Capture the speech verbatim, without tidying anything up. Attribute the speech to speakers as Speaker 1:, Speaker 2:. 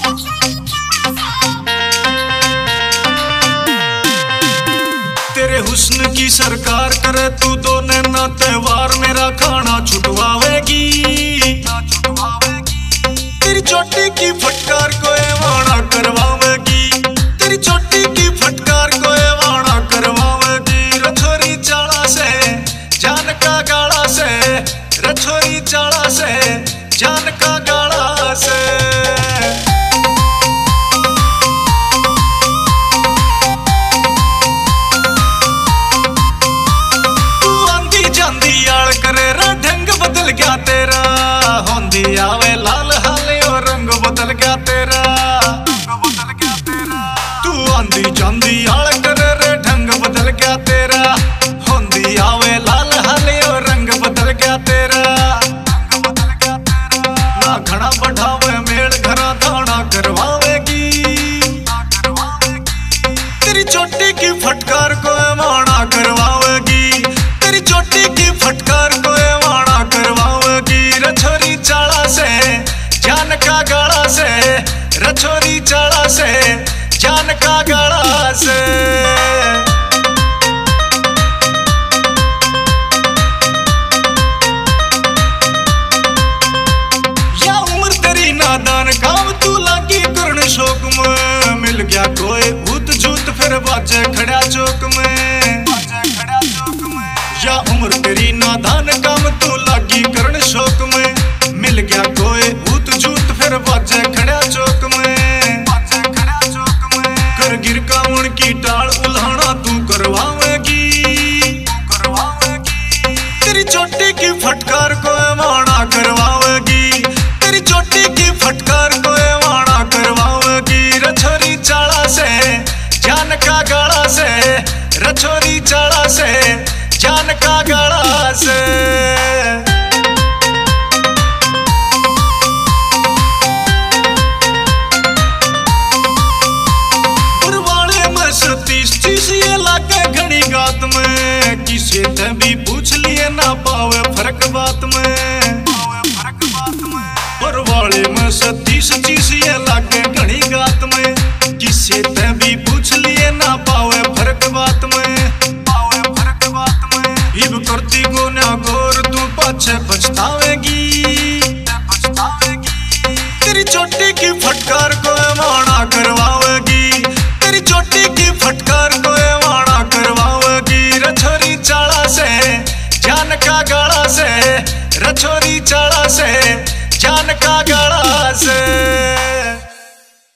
Speaker 1: तेरे हुस्न की सरकार करे तू दो नैना त्योहार मेरा खाना छुटवावेगी। तेरी चोटी की फटकार को वाणा करवावेगी। तेरी चोटी की फटकार को वाणा करवावेगी। रछोरी चाला से जान का गाड़ा से, रछोरी चाला से जान का गाड़ा से। ढंग बदल गया तेरा होंदी आवे लाल हाले और रंग बदल गया तेरा। तू आंधी जांदी आल करे रे ढंग बदल गया तेरा। होंदी आवे लाल हाले और रंग बदल गया तेरा। ना घना बढ़ावे मेल घरा धाना करवावेगी। तेरी चोटी की फटकार को माना करवावेगी। तेरी चोटी की फटकार को वाणा करवावेगी। रछोरी चाला से जान का गाड़ा से, रछोरी चाला से जान का गाड़ा से। या उम्र तेरी नादान काम तू लागी करण शोक में। मिल गया कोई भूत झूठ फिर बाजे खड़ा चौक में। या उम्र तेरी नादान काम तू लागी करण शोक में। मिल गया कोई भूत झूठ फिर बाजे खड़ा चौक में। कर गिर का उनकी टाल उल्हाना तू करवावेगी। तेरी चोटी की फटकार को वाणा करवावेगी। तेरी चोटी की फटकार को वाणा करवावेगी। रछोरी चाला से जान का गाड़ा से, रछोरी चाला से जान का गाड़ा से। बुरवाले में सतीश चीज ये लागे घनी गात में। किसे ते भी पूछ लिए ना पावे फर्क बात में। बुरवाले में सतीश चीज ये लागे घनी गात में। किसे ते भी पूछ लिए ना पावे फर्क बात में। इब करती गोना गोर तू पाछे पछतावेगी। तेरी चोटी की फटकार